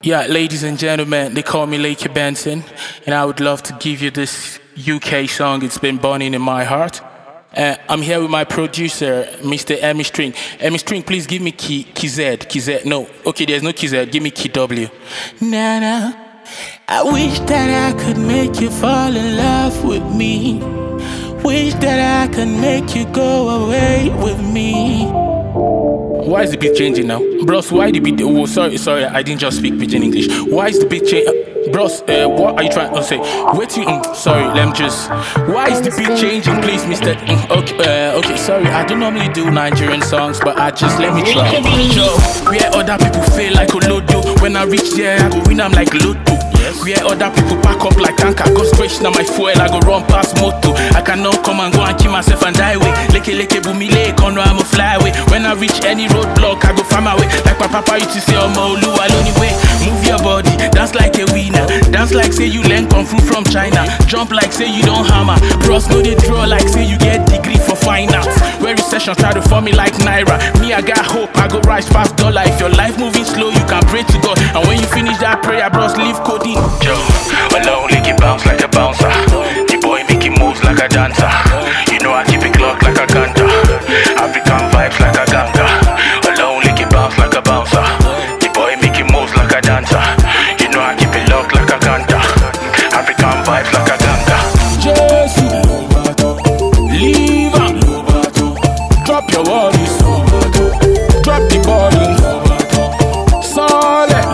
Yeah, ladies and gentlemen, they call me Lakey Benson, and I would love to give you this UK song. It's been burning in my heart. I'm here with my producer, Mr. Emmy String. Emmy String, please give me key Z. Key Z. No, okay, there's no key Z. Give me key W. Nana, I wish that I could make you fall in love with me. Wish that I could make you go away with me. Why is the beat changing now? Bros, why the beat... Oh, sorry, I didn't just speak pidgin English. Why is the beat changing? Bros, what are you trying to say? Wait, sorry, let me just... Why is the beat changing, please, Mr... Okay, sorry, I don't normally do Nigerian songs, but let me try. Yo, where other people feel like Olodo. When I reach there, I go win, I'm like Lotto. Where other people pack up like anchor, go straight now my fuel, I go run past moto. I cannot come and go and kill myself and die away. Leke bumi lake, no I'm a fly away. When I reach any roadblock, I go find my way. Like my papa used to say, Omo Olu alone way. Move your body, dance like a winner. Dance like say you learn kung fu from China. Jump like say you don't hammer. Bros know they draw like say you get degree for fine arts. Where recession try to form me like Naira. Me I got hope, I go rise past dollar. If your life moving slow, you can pray to God. And when you finish that prayer, bros leave coding. Joe, alone lick it bounce like a bouncer. The boy making moves like a dancer. You know I keep it clock like a canter. African vibes like a ganga. Alone lick it bounce like a bouncer. The boy making moves like a dancer. You know I keep it locked like a canter. African vibes like a ganga. Jesus, leave her. Drop your worries. Drop the body. Solid.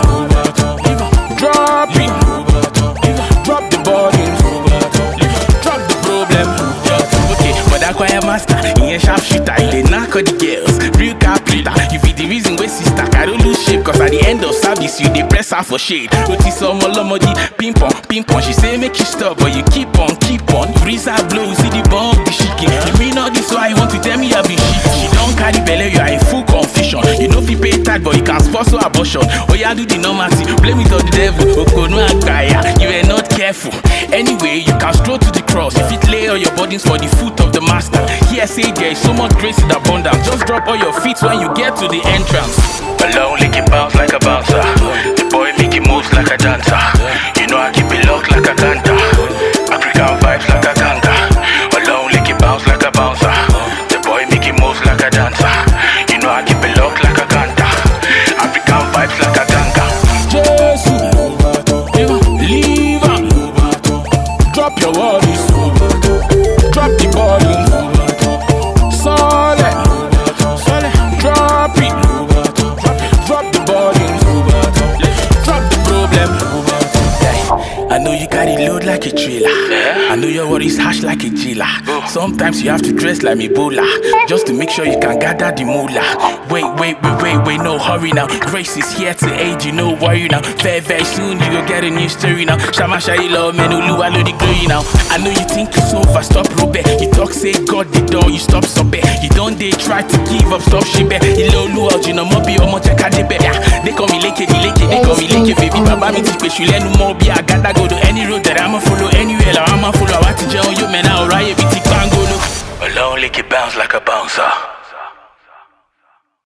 Drop it. Drop the body. Drop the problem. Okay, but that choir master, he ain't sharpshooter. He dey knock all the girls. Real carpenter. You be the reason why sister I don't lose shape. Cause at the end of service, you dey press her for shade. Notice some molomodi, ping pong. She say make you stop, but you keep on. Breeze her blow, you see the bomb, the shaking. You mean all this, why you want to tell me I've been shit? She don't carry belly, you are in full confusion. You know if you pay tag, but you can sponsor abortion. Oh yeah, do the normal thing, blame it on the devil. You were not careful. Anyway, you can stroll to the cross. If it lay all your burdens for the foot of the master. Here say there is so much grace in abundance. Just drop all your feet when you get to the entrance. Alone lick it bounce like a bouncer. The boy making moves like a dancer. You know I keep it locked like a canter. African vibes like a ganga. Alone lick it bounce like a bouncer. The boy making moves like a dancer. You know I keep it locked like a canter. African vibes like a ganga. Jesus, leave her. Drop your worries. Drop the body. Solid. Drop it. Drop the body. Drop the problem. I know you carry load like a trailer. I know your worries harsh like a jailer. Sometimes you have to dress like Ebola just to make sure you can gather the moolah. Wait, no hurry now. Grace is here to aid you, no worry now. Very soon you will get a new story now. Shama Shai love men Ulu I know the glory now. I know you think it's over, stop robe. You talk say God the door, you stop sobe. You don't they try to give up, stop shibe. You low Ulu you know mobi or mocha kadebe. They call me Lakey, they call me Lakey baby. Baba me teach you learn more be I gotta go to any road that I'ma follow anywhere. I'ma follow what to jail you man I'll ride a bit bangolo. Alone lick it bounce like a bouncer.